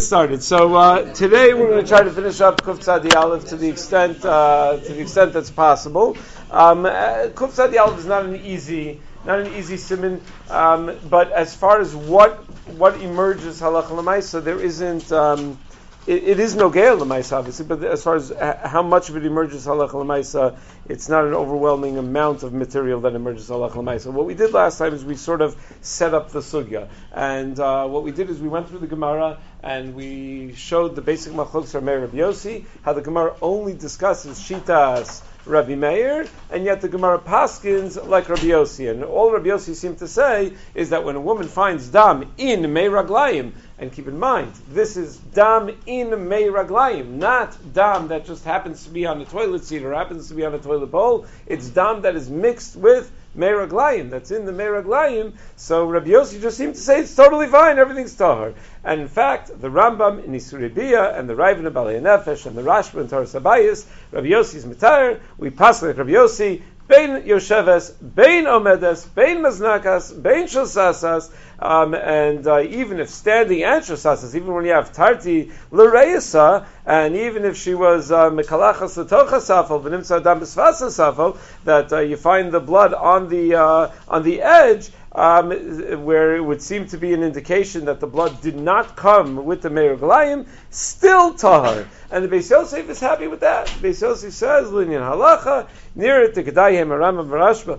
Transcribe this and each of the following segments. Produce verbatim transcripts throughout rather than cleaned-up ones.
started. So uh, today we're going to try to finish up Kuf Tzadi Aleph to the extent uh, to the extent that's possible. Um, uh, Kuf Tzadi Aleph is not an easy not an easy siman, um, but as far as what what emerges halacha l'maisa, there isn't. Um, It, it is no geil l'maisa, obviously, but as far as how much of it emerges halacha l'maisa, it's not an overwhelming amount of material that emerges halacha l'maisa. What we did last time is we sort of set up the sugya, and uh, what we did is we went through the Gemara and we showed the basic machlokes of Meir Rabbi Yossi, how the Gemara only discusses shitas Rabbi Meir, and yet the Gemara paskins like Rabbi Yossi. And all Rabbi Yossi seemed to say is that when a woman finds dam in Mei Raglayim, and keep in mind, this is dam in Mei Raglayim, not dam that just happens to be on the toilet seat or happens to be on the toilet bowl. It's dam that is mixed with Mei Raglayim, that's in the Mei Raglayim. So Rabbi Yossi just seemed to say it's totally fine, everything's tahar. And in fact, the Rambam in Isurei Bia and the Rav in Balei Nefesh and the Rashba in Torah Sabayis, Rabbi Yossi's Mitar, we pass like Rabbi Yossi, Bein Yosheves, Bein Omedes, Bein Maznakas, Bein Shosasas, um, and uh, even if standing and Shosasas, even when you have Tarti L'Reisa, and even if she was Mekalachas L'Tocha Safal, V'nimtza Adam B'Svasa Safal, that uh, you find the blood on the uh, on the edge, Um, where it would seem to be an indication that the blood did not come with the Meir Glayim, still tahar. And the Beis Yosef is happy with that. The Beis Yosef says, Linyan halacha, near it to Gedayim Aram Marashba,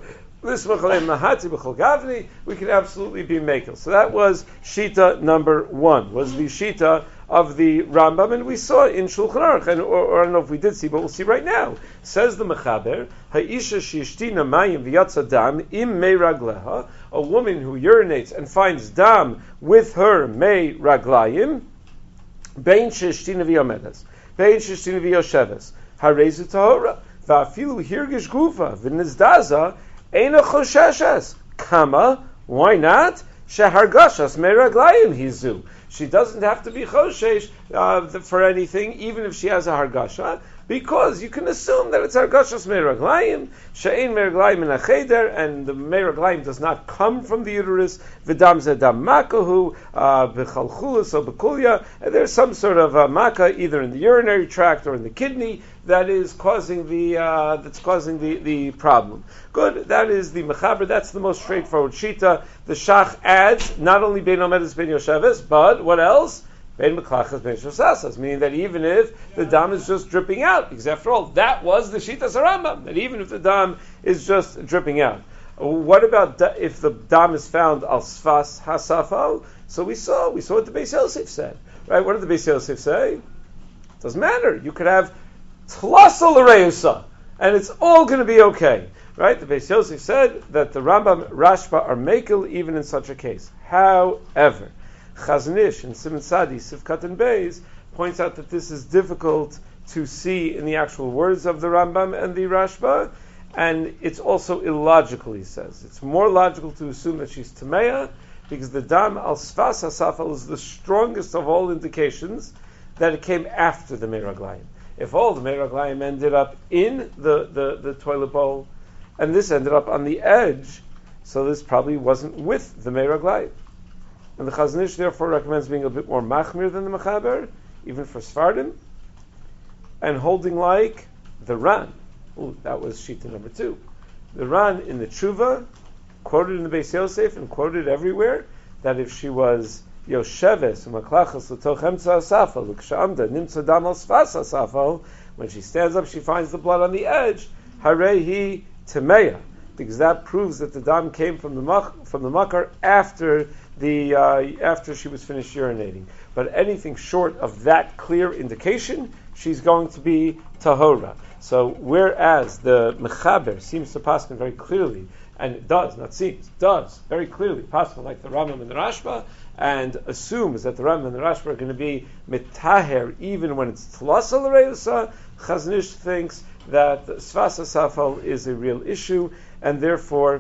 we can absolutely be makel. So that was Shita number one, was the Shita of the Rambam, and we saw in Shulchan Aruch, and or, or I don't know if we did see, but we'll see right now. Says the Mechaber, Ha'isha shishtina mayim v'yatza dam im mei ragleha, a woman who urinates and finds dam with her mei raglayim, bein shishtina v'yomedes, bein shishtina v'yosheves, harezu tahora, va'afilu hirgish gufa, v'nizdaza, eina chosheshes, kama, why not? Shehargashas mei raglayim hizu. She doesn't have to be choshesh uh, for anything, even if she has a hargasha, because you can assume that it's hargashas meiraglayim, she'ein meiraglayim in a cheder, and the meiraglayim does not come from the uterus. V'dam zedam makahu b'chalchulas or b'kulya. There's some sort of uh, maka either in the urinary tract or in the kidney that is causing the uh, that's causing the, the problem. Good, that is the mechaber. That's the most straightforward shita. The shach adds not only bein omedes bein yosheves, but what else? Bein meklachas bein shosasas, meaning that even if the dam is just dripping out, because after all, that was the shita sarambam, that even if the dam is just dripping out. What about da- if the dam is found al sfas hasafal? So we saw, we saw what the Beis Yosef said, right? What did the Beis Yosef say? Doesn't matter. You could have tlasa l'reusa, and it's all going to be okay, right? The Beis Yosef said that the Rambam, Rashba are makel even in such a case. However, Chazon Ish and Simon Sadi, Sivkat and Beis, points out that this is difficult to see in the actual words of the Rambam and the Rashba, and it's also illogical, he says. It's more logical to assume that she's Tameya, because the Dam al Sfas HaSafal is the strongest of all indications that it came after the Meiraglayim. If all the Meiraglayim ended up in the, the, the toilet bowl, and this ended up on the edge, so this probably wasn't with the Meiraglayim. And the Chazon Ish therefore recommends being a bit more machmir than the Mechaber, even for Sfardim, and holding like the Ran. Ooh, that was Shita number two. The Ran in the Tshuva, quoted in the Beis Yosef and quoted everywhere, that if she was Yosheves, u'maklachas l'toch emtza asafal, u'ksha'amda nimtza dam al sfas asafal, when she stands up, she finds the blood on the edge, harehi temeya, because that proves that the dam came from the mak- from the makar after the uh, after she was finished urinating. But anything short of that clear indication, she's going to be tahora. So whereas the mechaber seems to paskin very clearly, and it does, not seems, does very clearly paskin like the Rambam and the Rashba, and assumes that the Rambam and the Rashba are going to be mitaher even when it's tlasa l'reusa, Chazon Ish thinks that sfas hasafal is a real issue, and therefore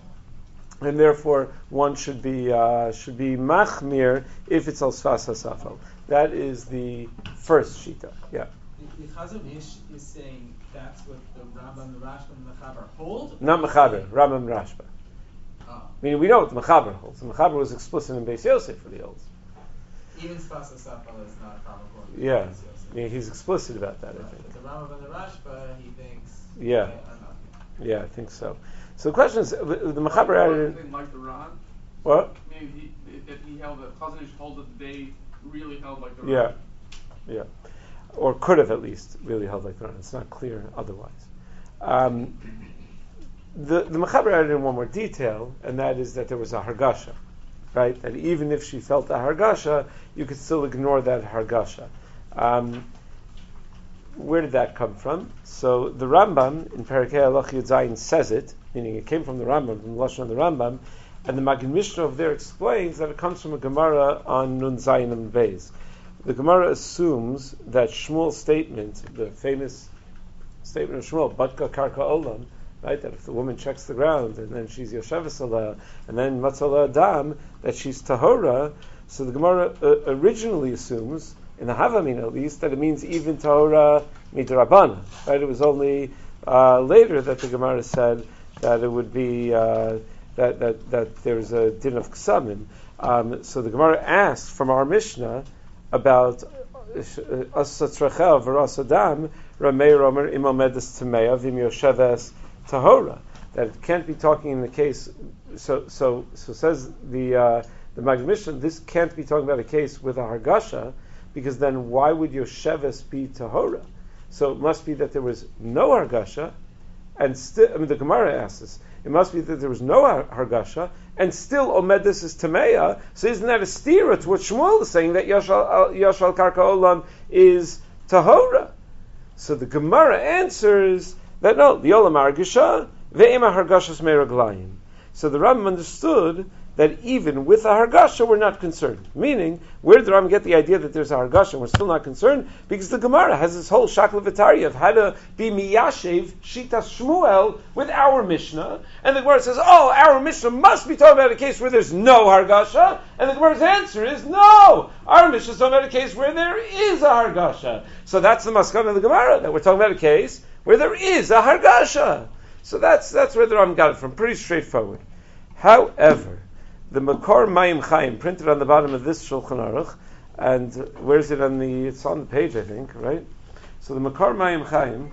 and therefore one should be uh, should be machmir if it's al sfas hasafal. That is the first shita. Yeah. The, the Chazon Ish is saying that's what the Rambam, the Rashba, and the Mechaber hold. Not Mechaber, Rambam and Rashba. Oh. I mean, we know what the Mechaber holds. The Mechaber was explicit in Beis Yosef for the holds. even Sfasa Sapala is not comical. Yeah, I mean, he's explicit about that, Right. I think. But the Rambam and the Rashba, he thinks. Yeah. Okay, I'm not. Yeah, I think so. So the question is, the, the Mechaber added in, like the Ran. what? Maybe he, that he held that Chazon Ish told that they really held like the Yeah, Ran. yeah, or could have at least really held like that. It's not clear otherwise. Um, the the Mechaber added in one more detail, and that is that there was a hargasha, right? That even if she felt a hargasha, you could still ignore that hargasha. Um, where did that come from? So the Rambam in Perikei Halach Yud Zayin says it, meaning it came from the Rambam, from the Lashon of the Rambam, and the Magen Mishnah over there explains that it comes from a Gemara on Nun Zayin and Beis. The Gemara assumes that Shmuel's statement, the famous statement of Shmuel, Batka Karka Olam, right, that if the woman checks the ground and then she's Yosheves Aleh, and then Matzala Adam, that she's Tahora. So the Gemara uh, originally assumes, in the Havamin at least, that it means even Tahora Midrabana. Right? It was only uh, later that the Gemara said that it would be uh, that, that that there's a din of Ksamim. Um, so the Gemara asked from our Mishnah about Asatrachel V'Rasadam Ramei Romer Imomedes Tameya Vim Yosheves Tahora. That it can't be talking in the case. So so so says the uh, the Magen Mishnah. This can't be talking about a case with a hargasha, because then why would Yosheves be Tahora? So it must be that there was no hargasha, and still. I mean, the Gemara asks us. It must be that there was no hargasha, and still Omedes is Tameya. So isn't that a stira to what Shmuel is saying, that Yashal Yashal Karka Olam is Tahora? So the Gemara answers that no, the Olam Hargasha ve'ema Hargashas Meraglayim. So the Rambam understood that even with a hargasha, we're not concerned. Meaning, where did the Rambam get the idea that there's a hargasha and we're still not concerned? Because the Gemara has this whole shakla v'tarya of how to be miyashev shitas Shmuel with our Mishnah, and the Gemara says, oh, our Mishnah must be talking about a case where there's no hargasha, and the Gemara's answer is, no, our Mishnah is talking about a case where there is a hargasha. So that's the maskana of the Gemara, that we're talking about a case where there is a hargasha. So that's that's where the Rambam got it from, pretty straightforward. However, the Makor Mayim Chaim, printed on the bottom of this Shulchan Aruch, and where is it on the, it's on the page, I think, right? So the Makor Mayim Chaim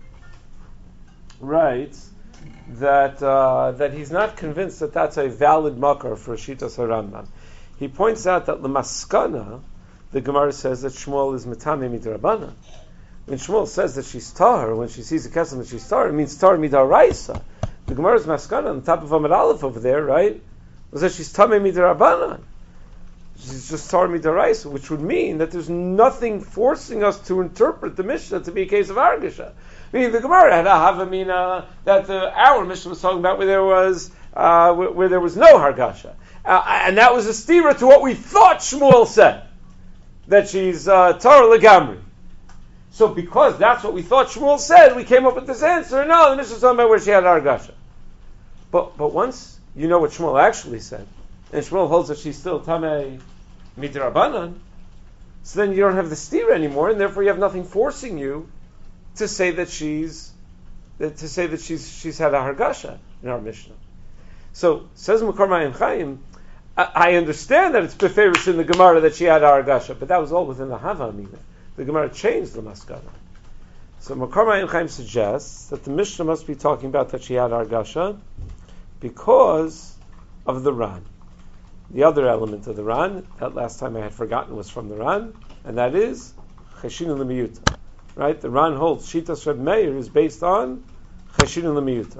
writes that uh, that he's not convinced that that's a valid makor for Shitas HaRambam. He points out that L'maskana, the Gemara says that Shmuel is Metame Midrabana. When Shmuel says that she's tahor, when she sees a kesem that she's tahor, it means tahor midaraisa. The Gemara's maskana on the top of Amud Aleph over there, right, was that she's tamei midarabanan. She's just tahor midaraisa, which would mean that there's nothing forcing us to interpret the Mishnah to be a case of hargasha. Meaning the Gemara had a havamina that the our Mishnah was talking about where there was uh, where, where there was no hargasha, uh, and that was a stira to what we thought Shmuel said, that she's uh, tahor legamri. So because that's what we thought Shmuel said, we came up with this answer. No, the Mishnah is talking about where she had hargasha. But but once you know what Shmuel actually said, and Shmuel holds that she's still tamei midrabanan, so then you don't have the stira anymore, and therefore you have nothing forcing you to say that she's that, to say that she's she's had a hargasha in our Mishnah. So says Makor Mayim Chaim, I, I understand that it's beferish in the Gemara that she had a hargasha, but that was all within the Hava Amina. The Gemara changed the maskana. So Makor Mayim Chaim suggests that the Mishnah must be talking about that she had hargasha because of the Ran. The other element of the Ran, that last time I had forgotten, was from the Ran, and that is Cheshinu L'miyuta. Right? The Ran holds Shitas Reb Meir is based on Cheshinu L'miyuta.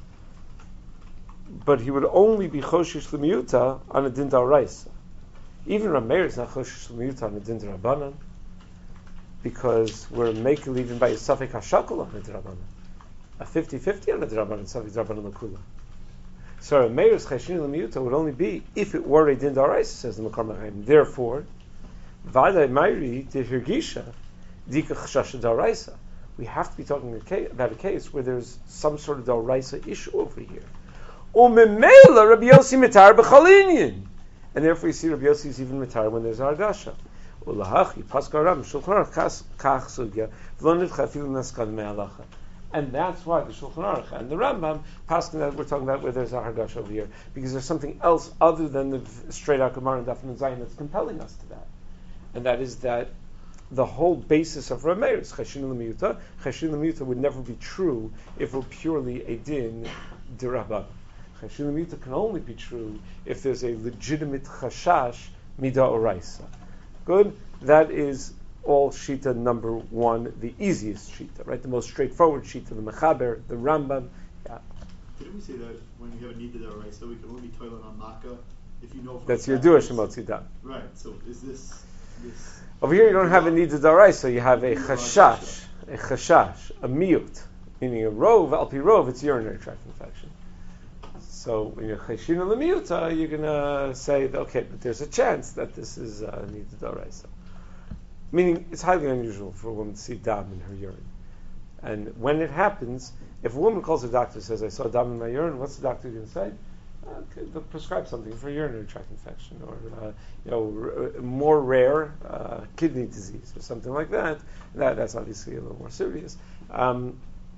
But he would only be Choshish L'miyuta on a Din D'Oraisa. Even Reb Meir is not Choshish L'miyuta on a Din D'Rabanan, because we're making even by a Safek HaShakol on a D'Rabanan. A fifty-fifty on a D'Rabanan, Safek D'Rabanan L'Kula. So Reb Meir's Cheshinu L'miyuta would only be if it were a Din D'Oraisa, says the Makor Mayim. Therefore, Vadai Meiri Tehirgisha Dika Chashasha D'Oraisa. We have to be talking about a case where there's some sort of D'Oraisa issue over here. Umemela Rabbi Yossi Mitar B'Chalinyin. And therefore you see Rabbi Yossi is even Mitar when there's Hargasha. Ulahachi Paskaram Shulchan Aruch Kach Sugya V'lo Nivcha Afilu Naskan Me'alacha. And that's why the Shulchan Aruch and the Rambam paskin that we're talking about where there's a Hargasha over here, because there's something else other than the straight out Gemara and Daf Nun Zayin that's compelling us to that. and that is that the whole basis of Rameir is Cheshin L'Miyuta. Cheshin L'Miyuta would never be true if it were purely a din d'Rabban. Cheshin L'Miyuta can only be true if there's a legitimate chashash mida oraisa. Good? That is all Shita number one, the easiest Shita, right? The most straightforward Shita, the Mechaber, the Rambam. Yeah. Didn't we say that when you have a need to oraisa, we can only be toilet on makkah if you know for That's a your fact Jewish it's- Motzidah. Right, so is this... this Over here you don't have a need to darai, so you have a chashash, a chashash, a miyut, meaning a rove, al pi rove, it's urinary tract infection. So when you're cheshina l'miyuta, you're going to say, that, okay, but there's a chance that this is a need to darai. So, meaning it's highly unusual for a woman to see dam in her urine. And when it happens, if a woman calls her doctor and says, I saw dam in my urine, what's the doctor going to say? Okay, they'll prescribe something for urinary tract infection, or uh, you know, r- more rare uh, kidney disease, or something like that. that. That's obviously a little more serious. Um,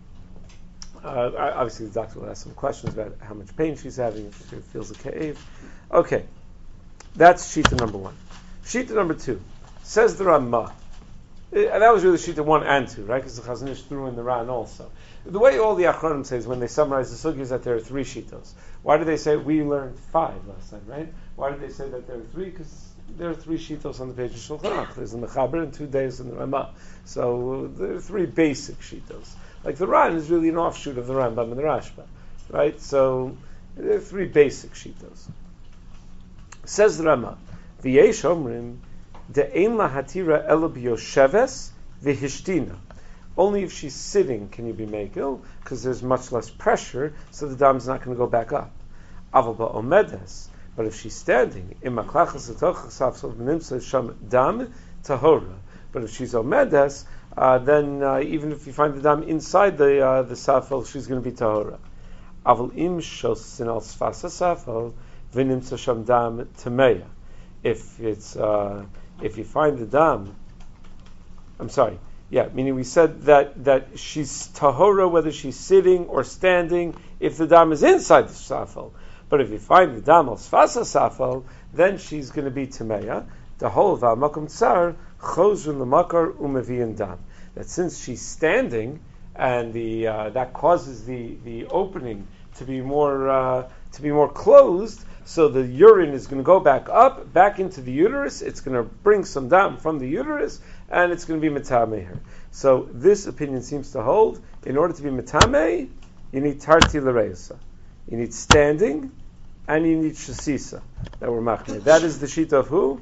uh, obviously, the doctor will ask some questions about how much pain she's having, if she feels a cave. Okay, that's Shita number one. Shita number two says the Ramah. And that was really Shita one and two, right? Because the Chazon Ish threw in the Ran also. The way all the Achronim says when they summarize the Sugi is that there are three Shitos. Why did they say we learned five last time, right? Why did they say that there are three? Because there are three Shitos on the page of Shulchan Aruch. There's the Mechaber and two days in the Ramah. So there are three basic Shitos. Like the Ran is really an offshoot of the Rambam and the Rashba, right? So there are three basic Shitos. Says the Ramah, V'yesh Omrim De'ein lahatira ela b'yosheves v'hishtina. Only if she's sitting can you be makil, because there's much less pressure, so the dam's not going to go back up. Aval ba'omedes, but if she's standing, im maklachas etochas safsol v'nimsa sham dam tahora. But if she's omedes, uh, then uh, even if you find the dam inside the uh, the safel, she's going to be tahora. Aval im shosin al sfasa safel v'nimsa sham dam tameya. If it's uh, if you find the dam, I'm sorry, yeah, meaning we said that, that she's tahora whether she's sitting or standing if the dam is inside the safel. But if you find the dam al sfasa safel, then she's going to be tameya. The whole of makom tsar chozun l'makar umeviyin dam. That since she's standing and the uh, that causes the, the opening to be more uh, to be more closed. So the urine is going to go back up, back into the uterus. It's going to bring some dam from the uterus, and it's going to be metameh her. So this opinion seems to hold. In order to be metameh, you need tarti l'reisa. You need standing, and you need shasisa. That were machmeh. That is the sheet of who?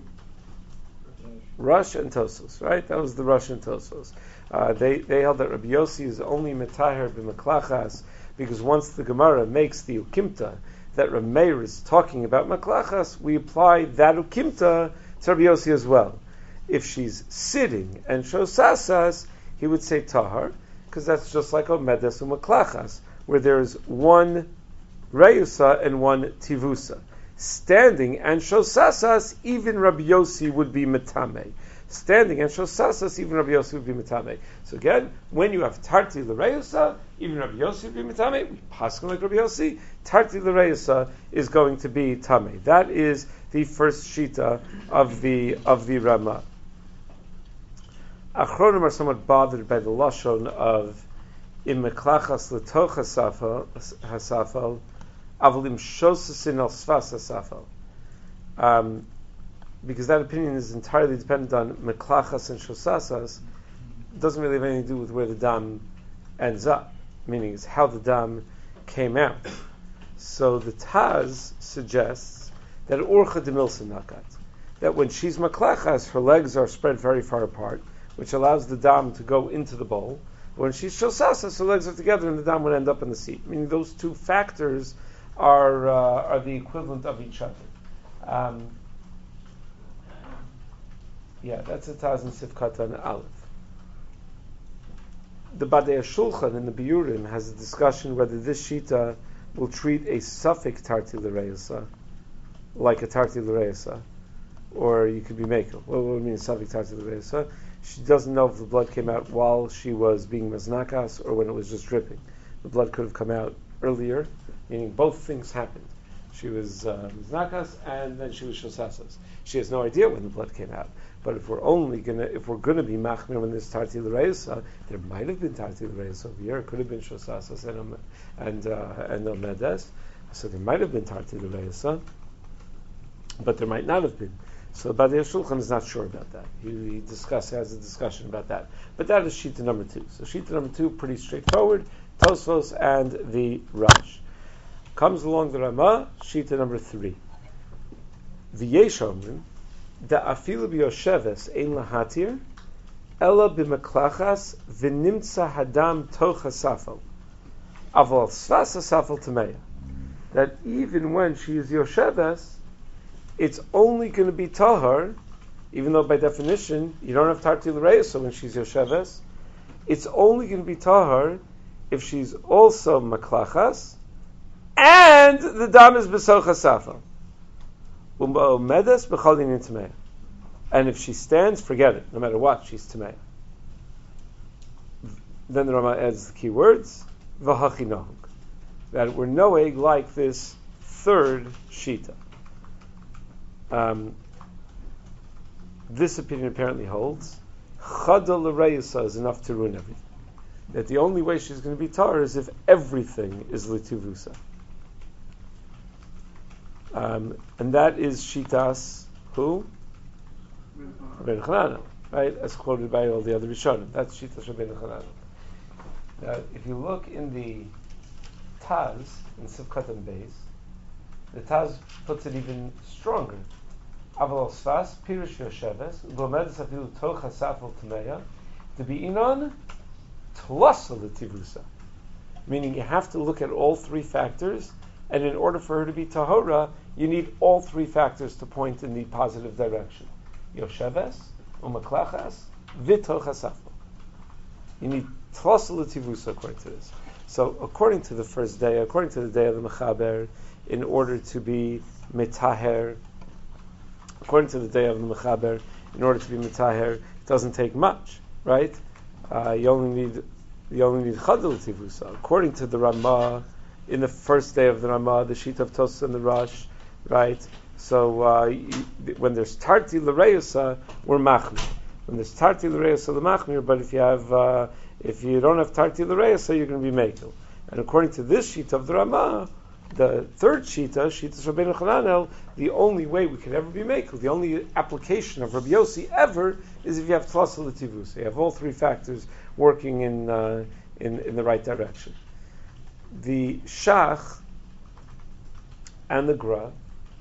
Rush and Tosos, right? That was the Rush and Tosos. Uh, they they held that Rabbi Yossi is only metaher b'maklachas because once the Gemara makes the ukimta that Rameir is talking about maklachas, we apply that ukimta to Rabbi Yossi as well. If she's sitting and shows sasas, he would say tahar, because that's just like omedes u'maklachas, where there's one reyusa and one tivusa. Standing and shows sasas, even Rabbi Yossi would be metame. Standing and shows sasas, even Rabbi Yossi would be metame. So again, when you have tarti l'reyusa, even Rabbi Yossi would be metame. We paskin like Rabbi Yossi. Tarti l'reyusa is going to be tame. That is the first shita of the of the Ramah. Achronim are somewhat bothered by the lashon of im meklachas l'toch hasafal avalim shosasin al sfas hasafal. Um, because that opinion is entirely dependent on meklachas and shosasas. It doesn't really have anything to do with where the dam ends up, meaning it's how the dam came out. So the Taz suggests that orcha de milsa nakat, that when she's maklachas, her legs are spread very far apart, which allows the dam to go into the bowl. When she's shosasas, her legs are together and the dam would end up in the seat. Meaning those two factors are uh, are the equivalent of each other. Um, yeah, that's a Taz and Sifkat and Aleph. The Badei Shulchan in the Biurim has a discussion whether this shita will treat a suffix tarti l'reisa like a tarti l'reisa, or you could be makel. What would mean a suffix tarti l'reisa? She doesn't know if the blood came out while she was being maznakas or when it was just dripping. The blood could have come out earlier, meaning both things happened. She was uh, maznakas and then she was shosasas. She has no idea when the blood came out. But if we're only gonna, if we're gonna be machmir when there's tarti l'reisa, there might have been tarti l'reisa over here. It could have been shosasas and and uh, and omedes. So there might have been tarti l'reisa, but there might not have been. So Badei Shulchan is not sure about that. He, he discuss has a discussion about that. But that is Shita number two. So Shita number two, pretty straightforward. Tosfos and the Rash. Comes along the Ramah, Shita number three. The Yesh Omrim, da afilu b'yosheves ein lahatir, ela b'meklachas v'nimtza hadam toch hasafel. Aval svas hasafel tameya. That even when she is Yosheves, it's only going to be tahar, even though by definition you don't have tarti l'reisa so when she's Yosheves, it's only going to be tahar if she's also maklachas, and the dam is b'soch hasafel. U'medes b'chalin in tameya. And if she stands, forget it. No matter what, she's tameya. Then the Rama adds the key words, v'hachi nahug. That we're noeg like this third shita. Um, this opinion apparently holds chada l'reisa is enough to ruin everything. That the only way she's going to be tar is if everything is l'tivusa. Um, and that is shitas who? Rabbeinu Chananel, right? As quoted by all the other Rishonim. That's shitas Rabbeinu Chananel. Now, if you look in the Taz in Sivkat and Beis, the Taz puts it even stronger. Aval Sfas Pirush Yosheves Gomedes Afilu Toch Hasafel Tameya to be inon Tlasa L'Tivusa, meaning you have to look at all three factors, and in order for her to be Tahora, you need all three factors to point in the positive direction. Yosheves Umaklachas V'Toch Hasafel. You need Tlasa L'Tivusa according to this. So, according to the first day, according to the day of the Mechaber, in order to be mitaher, according to the day of the Mechaber, in order to be mitaher, it doesn't take much, right? Uh, you only need you only need chadul tivusa. According to the Ramah, in the first day of the Ramah, the sheet of Tos and the Rosh, right? So uh, you, when there's tarti l'reusa, we're machmir. When there's tarti l'reusa, the machmir. But if you have uh, if you don't have tarti l'reusa, you're going to be mekel. And according to this sheet of the Ramah, the third shita, Shita Rabbeinu Chananel, the only way we could ever be mekel, the only application of Rabbi Yossi ever, is if you have tlasa l'tivusa. You have all three factors working in uh, in in the right direction. The Shach and the Gra,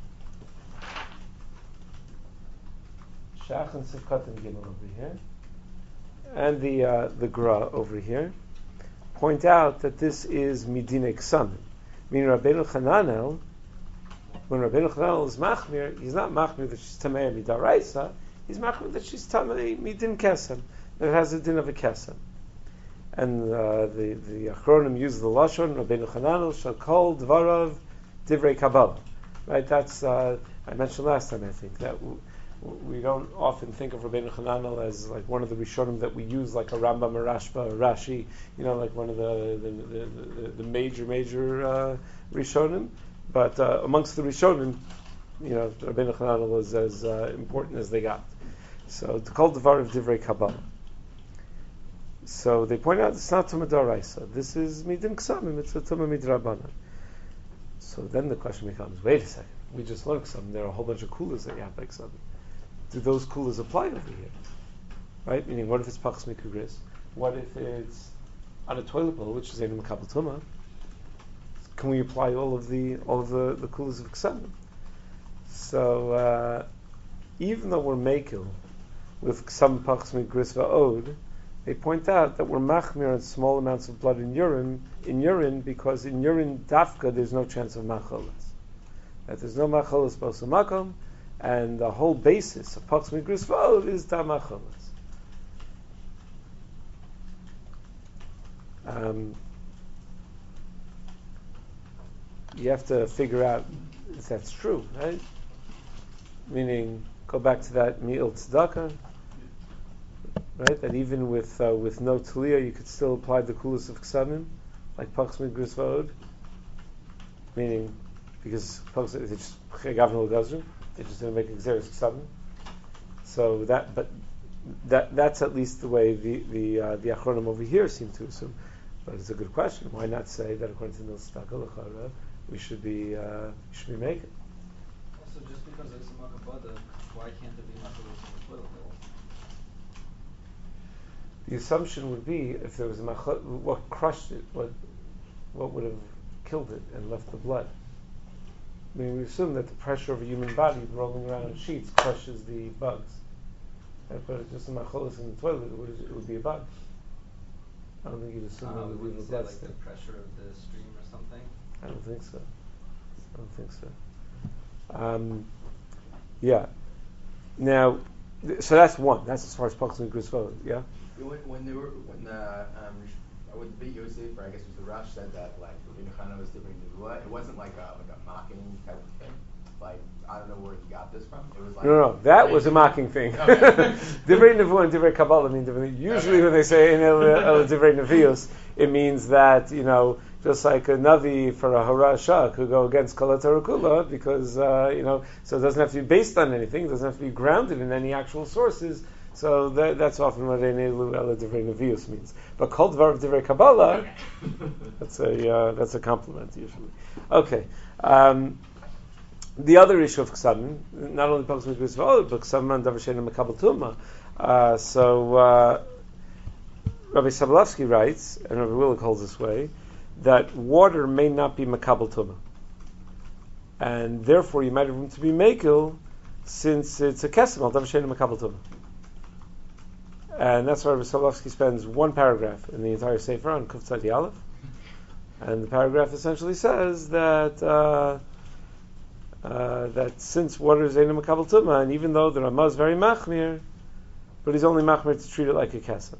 Shach and Sivkat and Gimel over here, and the uh, the Gra over here, point out that this is Midine Ksamim. Meaning Rabbeinu Chananel, when Rabbeinu Chananel is machmir, he's not machmir that she's tamei midaraisa, he's machmir that she's tamei midin kesem, that it has a din of a kesem. And uh, the the Achronim use the lashon Rabbeinu Chananel shall call dvarav divrei Kabbalah. Right? That's uh, I mentioned last time. I think that w- we don't often think of Rabbeinu Chananel as like one of the Rishonim that we use, like a Rambam, or Rashba, or Rashi, you know, like one of the the, the, the, the major major uh, Rishonim. But uh, amongst the Rishonim, you know, Rabbeinu Chananel is as uh, important as they got. So to call Devar of Divrei Kabbalah. So they point out it's not Tumah D'Oraisa. This is Midin Ksamim. It's a Tumah Midrabanan. So then the question becomes: wait a second. We just learned Ksamim. There are a whole bunch of kulas that you have by Ksamim. Do those kulas apply over here? Right? Meaning, what if it's Pachas Mikugris? What if it's on a toilet bowl, which is Einim Makabel Tumah? Can we apply all of the all of the, the kulas of Ksamim? So uh, even though we're Mekil with Ksam Pachas Mikugris Va'od, they point out that we're machmir on small amounts of blood in urine, in urine because in urine dafka there's no chance of macholas. That there's no macholas b'osamakom, and the whole basis of pachas mikris v'od is da macholas. Um, you have to figure out if that's true, right? Meaning, go back to that mi'il tzedakah. Right, that even with uh, with no Talia, you could still apply the kulas of Ksamim, like Pachas Mikris V'od. Meaning, because Pachas, they just they just didn't make Xeris Ksamim. So that, but that that's at least the way the the uh, the Achronim over here seem to assume. But it's a good question. Why not say that according to Nilstaka L'chara, we should be uh, we should be making? Also, just because it's a makabada, why can't it be makabadas in the toilet bowl? The assumption would be if there was a machal, what crushed it, what what would have killed it and left the blood. I mean, we assume that the pressure of a human body rolling around in sheets crushes the bugs. If it was just a macholis in the toilet, it would, it would be a bug. I don't think you'd assume Uh, that would would be you a say blood like the stain. pressure of the stream or something? I don't think so. I don't think so. Um, yeah. Now, th- so that's one. That's as far as Paxton and Grisvo. Yeah. When, when they were when the um, when the big Yosef, or I guess it was the Rosh, said that like Rabbi Chana was different Nevuah, it wasn't like a like a mocking type of thing. Like I don't know where he got this from. It was like No, no, that was a mocking thing. Okay. Divrei Nevuah and Divrei Kabbalah mean different. Usually, Okay. when they say in El El Divrei Nevios, it means that you know, just like a navi for a harasha could go against Kala Tarakula because uh, you know, so it doesn't have to be based on anything. It doesn't have to be grounded in any actual sources. So that, that's often what Einelu El Divrei Nevios means. But Kol Dvar of Divrei Kabbalah, that's a uh, that's a compliment usually. Okay. Um, The other issue of Ksabim, not only Pax Mikvah, but Ksabim and Davashena Mekabel Tumma. Uh, so uh, Rabbi Sobolovsky writes, and Rabbi Willig holds this way, that water may not be Mekabel Tumma, and therefore you might have room to be Mekel, since it's a Kesem al Davashena Mekabel Tumma. And that's why Rabbi Sobolovsky spends one paragraph in the entire Sefer on Kuf Tzadi Aleph, and the paragraph essentially says that. Uh, Uh, that since water is Eina Makabel Tumma, and even though the Ramah is very machmir, but he's only machmir to treat it like a kesem.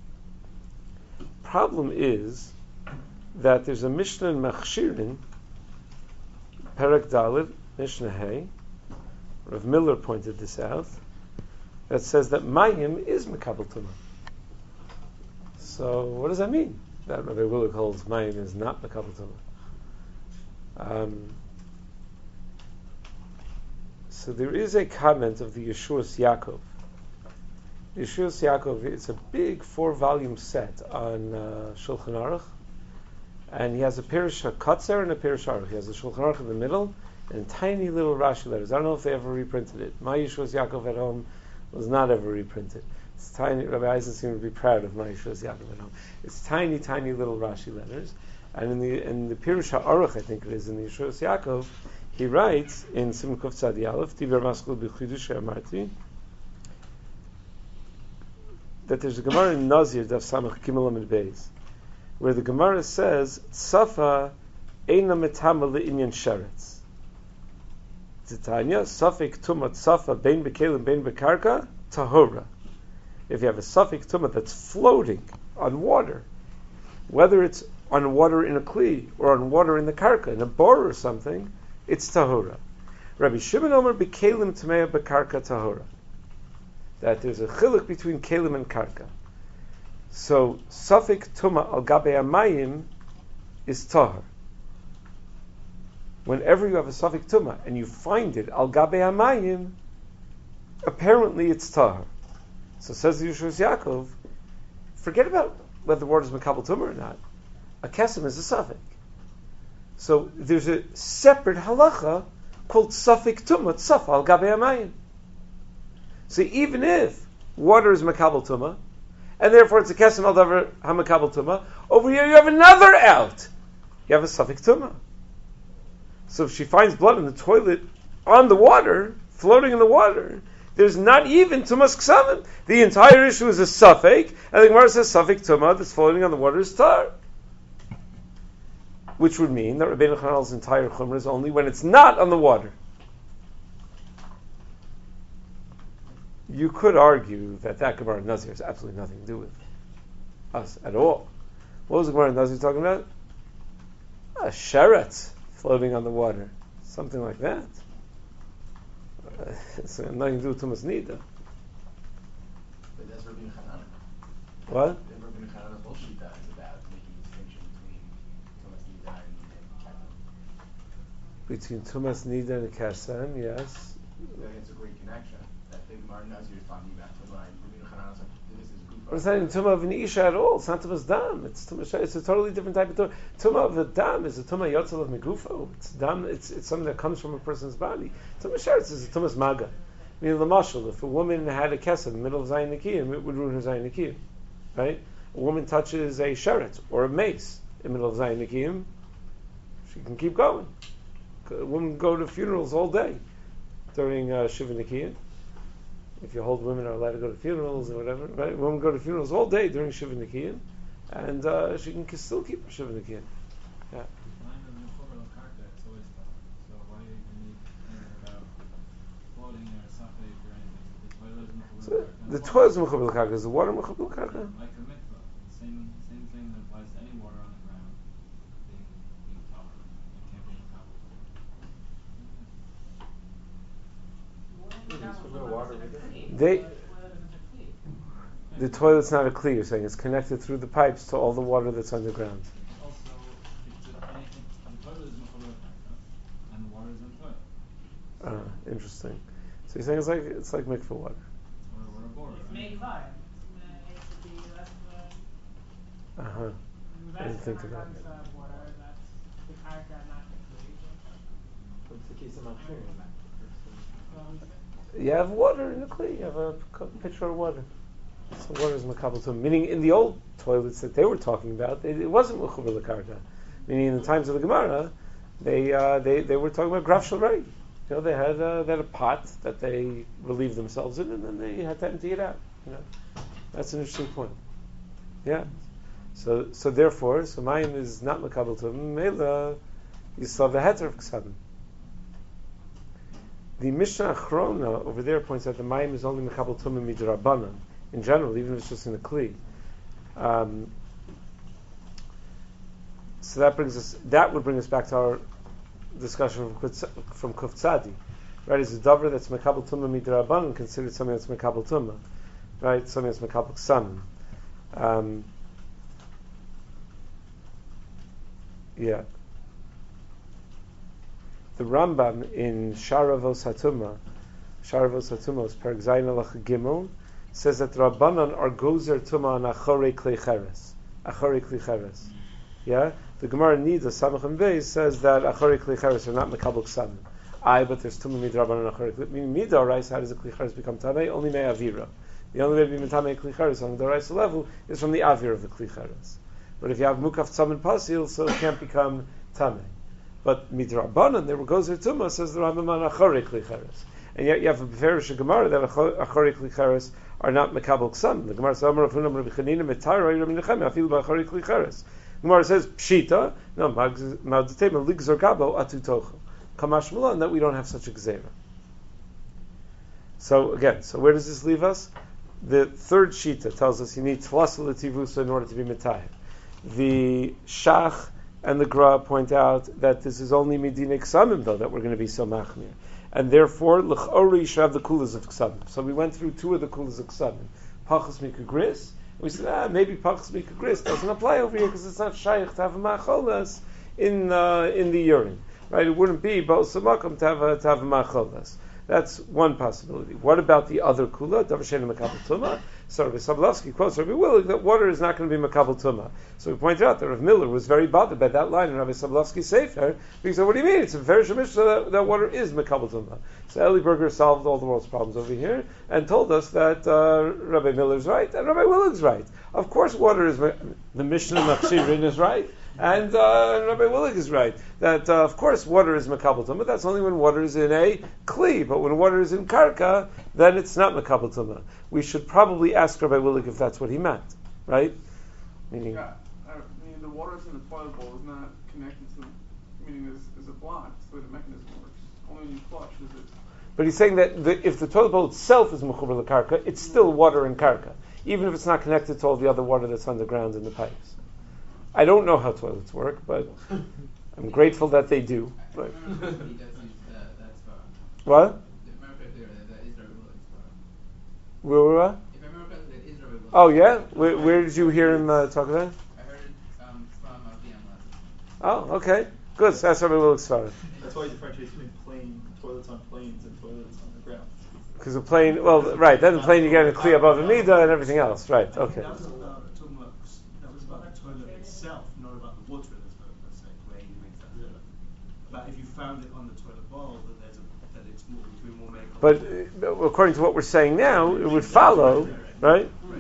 Problem is that there's a Mishnah in Machshirin, Perek Daled, Mishnah Hey, Rav Miller pointed this out, that says that Mayim is Makabel Tumma. So what does that mean? That Rabbi Willig holds Mayim is not Makabel Tumma. Um, So there is a comment of the Yeshuas Yaakov. Yeshuas Yaakov, it's a big four-volume set on uh, Shulchan Aruch, and he has a Pirush HaKatzer and a Pirush Aruch. He has a Shulchan Aruch in the middle, and tiny little Rashi letters. I don't know if they ever reprinted it. My Yeshuas Yaakov at home was not ever reprinted. It's tiny. Rabbi Eisenstein would be proud of my Yeshuas Yaakov at home. It's tiny, tiny little Rashi letters, and in the in the Pirush HaAruch, I think it is, in the Yeshuas Yaakov, he writes in Simon Kuf Tzadi Aleph, Divrei Maskul B'Chidush Amarti, that there's a Gemara in Nazir Daf Samach Gimel Amid Beis, where the Gemara says Tzafa Eina Metama LeInyan Sheretz. Titania Safik Tuma Tzafa Bein Bekelim Bein Bekarka Tahora. If you have a Safik Tuma that's floating on water, whether it's on water in a kli or on water in the karka, in a bor or something, it's tahora. Rabbi Shimon Omer b'kelim tameya b'karka tahora. That there's a chiluk between kelim and karka. So safik tuma al gabe amayim is tahor. Whenever you have a safik tuma and you find it al gabe amayim, apparently it's tahor. So says the Yeshua Yaakov, forget about whether the water is makabel tuma or not. A kesem is a safik. So there's a separate halacha called safik tumah tzafa al gabe hamayim. So even if water is makabel tumah, and therefore it's a kesem al davar hamakabel tumah, over here you have another out. You have a safik tumah. So if she finds blood in the toilet on the water, floating in the water, there's not even tumas ksavim. The entire issue is a safek, and the Gemara says safik tumah that's floating on the water is tar. Which would mean that Rabbeinu Chanal's entire chumrah is only when it's not on the water. You could argue that that Gemara in Nazir has absolutely nothing to do with us at all. What was the Gemara in Nazir talking about? A sheret floating on the water. Something like that. Uh, it's nothing to do with Tumas Nida. But that's Rabbi Hanan. What? Rabbi Hanan's whole shita is about making a distinction between Tumas Nida and Kesem. Between Tumas Nida and Kesem, yes. I think it's a great connection. That the Gemara Nazir is talking about. Tumah and Rabbeinu Hanan is like, this is good. But it's not even tumah of an isha at all. It's not tumah's dam. It's tumah. It's a totally different type of tumah. Tumah of the dam is a tumah yotzel of megufo. It's dam. It's it's something that comes from a person's body. Tumah sheretz is a tumah's maga. Meaning the mashal. If a woman had a kesef in the middle of zayin nikiyim, it would ruin her zayin nikiyim, right? A woman touches a sheret or a mace in the middle of zayin nikiyim, she can keep going. A woman go to funerals all day during uh, shiva nikiyim. If you hold women are allowed to go to funerals or whatever, right? Women go to funerals all day during shiva nikiyim, and uh, she can still keep her shiva nikiyim. Yeah. So the toilet is mechubar l'karka. Is the water mechubar l'karka? Like a mikvah, same same thing that applies to any water on the ground being being top. It can't be top. They, the toilet's not a kli. You're saying it's connected through the pipes to all the water that's underground. Also, it's just anything. The toilet is mechubar l'karka, and the water is in the toilet. Ah, interesting. So you're saying it's like it's like mikvah water. It's made by. It should be less. Uh huh. I didn't think of that. Water, that's the karka, not the clay. What's the case of machir? You have water in the kli. You have a pitcher of water. So water is makabel to. Meaning, in the old toilets that they were talking about, it, it wasn't mechubar l'karka. Meaning, in the times of the Gemara, they uh, they they were talking about graf shalrei. You know, they had uh, they had a pot that they relieved themselves in, and then they had to empty it out. You know, that's an interesting point. Yeah. So so therefore, so mayim is not makabel to mela. You still have the heter of ksabim. The Mishnah Achrona over there points out the mayim is only makabel to midrabanan in general, even if it's just in the kli. Um, so that brings us. That would bring us back to our discussion from from Kuf Tzadi, right? Is a davar that's mekabel tumah midrabanan considered something that's mekabel tumah, right? Something that's mekabel ksamim. Um, yeah. The Rambam in Sharavos Hatuma, Sharavos Hatuma, Perek Zayin Alach Gimel, says that Rabbanan are gozer tumah on achorei klei cheres, achorei klei cheres. Yeah. The Gemara Nida Samach and Beis says that Achori Kli Cheres are not Mekabel Ksamim. Aye, but there's Tumah Midrabanan Achori Kli. Meaning Midorais, how does the Kli Cheres become Tamei? Only Mei Avira. The only way to be Tamei Kli Cheres on the Dorais level is from the Avir of the Kli Cheres. But if you have Mukaf Tzam and Pasil, so it can't become Tamei. But Midrabanan, there goes her Tumah, says the Rambam on Achori Kli Cheres. And yet you have a Beferish Gemara that Achori Kli Cheres are not Mekabel Ksamim. The Gemara says, Amar Afunam Rabbi Chanina Metayra Rabbi Nechem Afil B'Achori Kli Cheres. Gemara says pshita, no ma'adzetema ligzor gabo atutocho. Kamash Milan that we don't have such a gzeira. So again, so where does this leave us? The third shita tells us you need tflasel l'tivusa in order to be mitayv. The Shach and the Gra point out that this is only midina ksamim though that we're going to be so machmir, and therefore l'chori you should have the kulas of ksamim. So we went through two of the kulas of ksamim, pachas mikagris. We said, ah, maybe Pachas Mikagris doesn't apply over here because it's not shaykh to have a macholas in uh, in the urine, right? It wouldn't be Ba'osamakum to have a to have a macholas. That's one possibility. What about the other kula? Davashena Makabel Tumah. So Rabbi Sablovsky quotes Rabbi Willig that water is not going to be Makabel Tumah. So we pointed out that Rav Miller was very bothered by that line in Rabbi Sablovsky's Sefer. He said, "What do you mean? It's a very shemish that, that water is Makabel Tumah." So Eli Berger solved all the world's problems over here and told us that uh, Rabbi Miller's right and Rabbi Willig's right. Of course, water is the Mishnah Machshirin is right. And uh, Rabbi Willig is right that uh, of course water is makabel tumah. That's only when water is in a kli, but when water is in karka, then it's not makabel tumah. We should probably ask Rabbi Willig if that's what he meant, right? Meaning, yeah, I mean the water that's in the toilet bowl is not connected to, meaning is is a block. That's the way the mechanism works. Only when you flush is it. But he's saying that the, if the toilet bowl itself is mechubar l'karka, it's still water in karka, even if it's not connected to all the other water that's underground in the pipes. I don't know how toilets work, but I'm grateful that they do. Right. What? Where were I? Oh yeah? Where, where did you hear him uh, talk about it? I heard it um, from uh, P M last. Oh, okay. Good. So that's what we will explain. That's why you differentiate between plain toilets on planes and toilets on the ground. Because the plane, well, right, then the plane you get a kli above a midah and everything else, right, okay. That was about, talking about, that was about the toilet itself, not about the water in the toilet, let's say. Way you make that. Yeah. But if you found it on the toilet bowl, that there's a, that it's more, between more make. But uh, according to what we're saying now, it would follow, right? Right.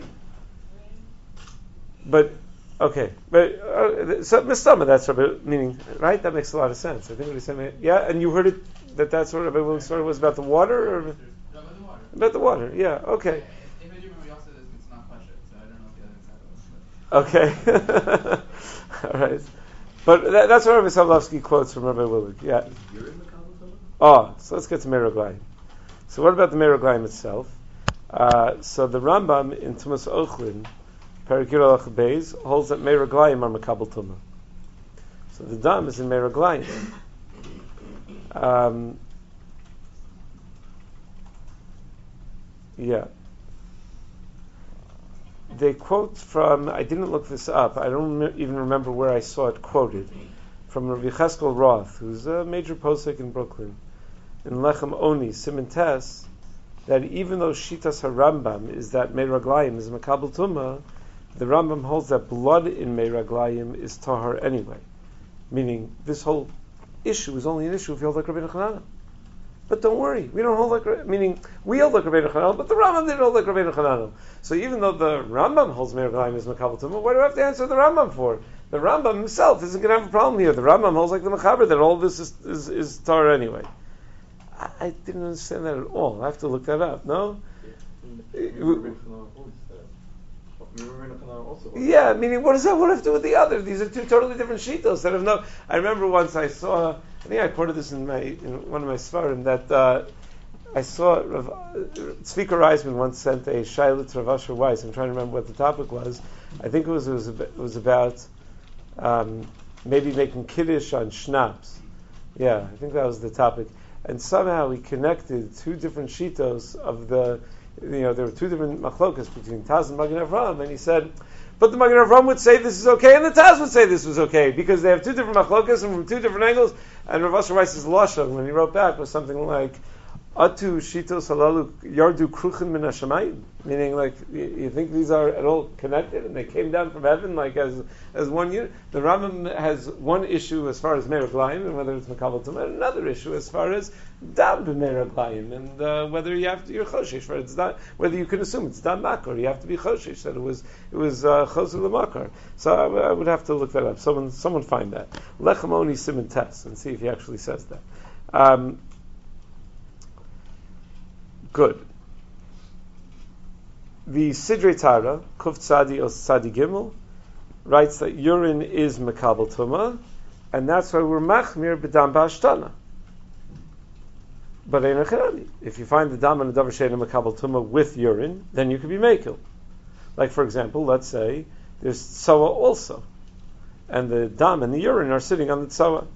But, okay, but, uh, so, Mistama, that's Rabbi, meaning, right? That makes a lot of sense. I think what he's saying, yeah, and you heard it, that that's what Rabbi Williams story was about the water, or? About the water. About the water, yeah, okay. If I do remember, we also said it's not pleasure, so I don't know if the other side of it. Okay. All right. But that, that's what Rabbi Savlovsky quotes from Rabbi Willig. Yeah. You're in the Kabbalah? Oh, so let's get to Meraglayim. So what about the Meraglayim itself? Uh, so the Rambam in Tumas Ochlin, Perikir Alach Beis, holds that Meraglayim are Makabel Tumah. So the Dam is in Meraglayim. Um, yeah. They quote from, I didn't look this up, I don't me- even remember where I saw it quoted, from Rav Yecheskel Roth, who's a major posek in Brooklyn, in Lechem Oni, Siman Tes, that even though Shitas HaRambam is that Meiraglayim is Makabel Tumah, the Rambam holds that blood in Meiraglayim is Tahar anyway. Meaning, this whole issue is only an issue if you hold like Rabbeinu Chananel. But don't worry, we don't hold like, meaning, we hold like Rabbeinu Chananel, but the Rambam didn't hold like Rabbeinu Chananel. So even though the Rambam holds Meiraglayim as Makabel Tumah, what do I have to answer the Rambam for? The Rambam himself isn't going to have a problem here. The Rambam holds like the Mechaber, that all this is, is, is Tahar anyway. I, I didn't understand that at all. I have to look that up, no? Yeah, meaning what does that what have to do with the other? These are two totally different shitos that have no. I remember once I saw. I think I quoted this in my in one of my svarim that uh, I saw Rav, Tzvika Reisman once sent a shayla to Rav Asher Weiss. I'm trying to remember what the topic was. I think it was it was, it was about um, maybe making kiddush on schnapps. Yeah, I think that was the topic. And somehow he connected two different shitos of the. You know, there were two different machlokas between Taz and Magen Avraham, and he said, but the Magen Avraham would say this is okay, and the Taz would say this was okay, because they have two different machlokas and from two different angles. And Rav Asher Weiss's lashon, when he wrote back, was something like, Atu shitos halalu yardu kruchin min hashamayim, meaning like you, you think these are at all connected and they came down from heaven like as as one unit. The Rambam has one issue as far as Meraglayim and whether it's Makabel Tumah, and another issue as far as Dam b'Meraglayim and uh, whether you have to you're choshesh for it's not whether you can assume it's Dam makor, you have to be choshesh that it was it was chosu uh, l'makor. So I, w- I would have to look that up. Someone someone find that Lechem Oni Siman Tes and see if he actually says that. Um, Good. The Sidrei Tara, Kuf Tzadi or Tzadi Gimel, writes that urine is Makabel Tumah, and that's why we're Machmir b'dam ba'ashtana. But if you find the dam and the davar she'eino Makabel Tumah with urine, then you could be Mekel. Like for example, let's say there's Tzoa also, and the dam and the urine are sitting on the Tzoa.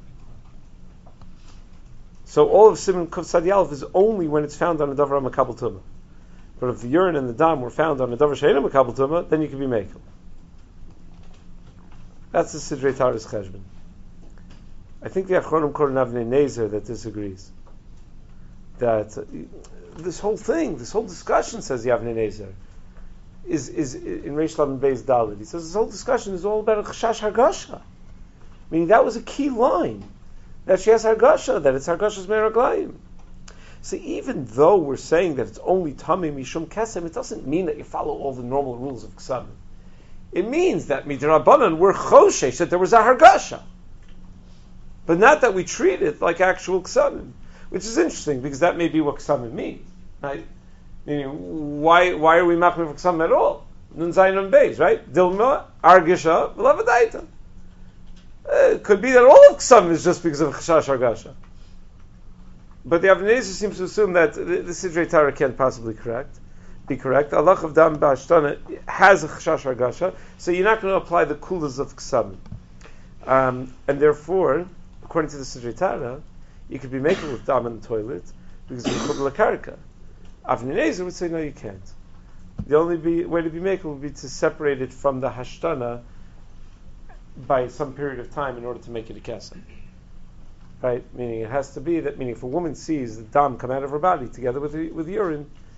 So all of Siman Kuf Tzadi Aleph is only when it's found on a davar Makabel Tumah. But if the urine and the dam were found on a davar she'eino Makabel Tumah, then you can be Mekel. That's the Sidrei Tara's Cheshbon. I think the Achronim quote an Avnei Nezer that disagrees. That uh, this whole thing, this whole discussion, says the Avnei Nezer, is is in Reish Lamed Beis Dalet. He says this whole discussion is all about a Chashash Hargasha. Meaning that was a key line. That she has Hargasha, that it's Hargasha's Meraglayim. So even though we're saying that it's only Tamei Mishum Kesem, it doesn't mean that you follow all the normal rules of Ksavim. It means that Midrabanan we're Choshesh, that there was a Hargasha. But not that we treat it like actual Ksavim. Which is interesting, because that may be what Ksavim means. Right? Meaning, why why are we Machmir for Ksavim at all? Nun Zayin Nun Beis, right? Dilma, Argisha, V'Lavadaita. It could be that all of Ksavim is just because of Chashash Hargasha. But the Avnei Nezer seems to assume that the, the Sidrei Tara can't possibly correct, be correct. Allah of Dam Ba'ashtana has a Chashash Hargasha, so you're not going to apply the kulas of Ksavim. Um, and therefore, according to the Sidrei Tara, you could be making with Dam in the toilet because of the Kubla Karka. Avnei Nezer would say, no, you can't. The only be, way to be making would be to separate it from the Hashtana by some period of time in order to make it a kesem. Right? Meaning it has to be that, meaning if a woman sees the dam come out of her body together with the, with the urine,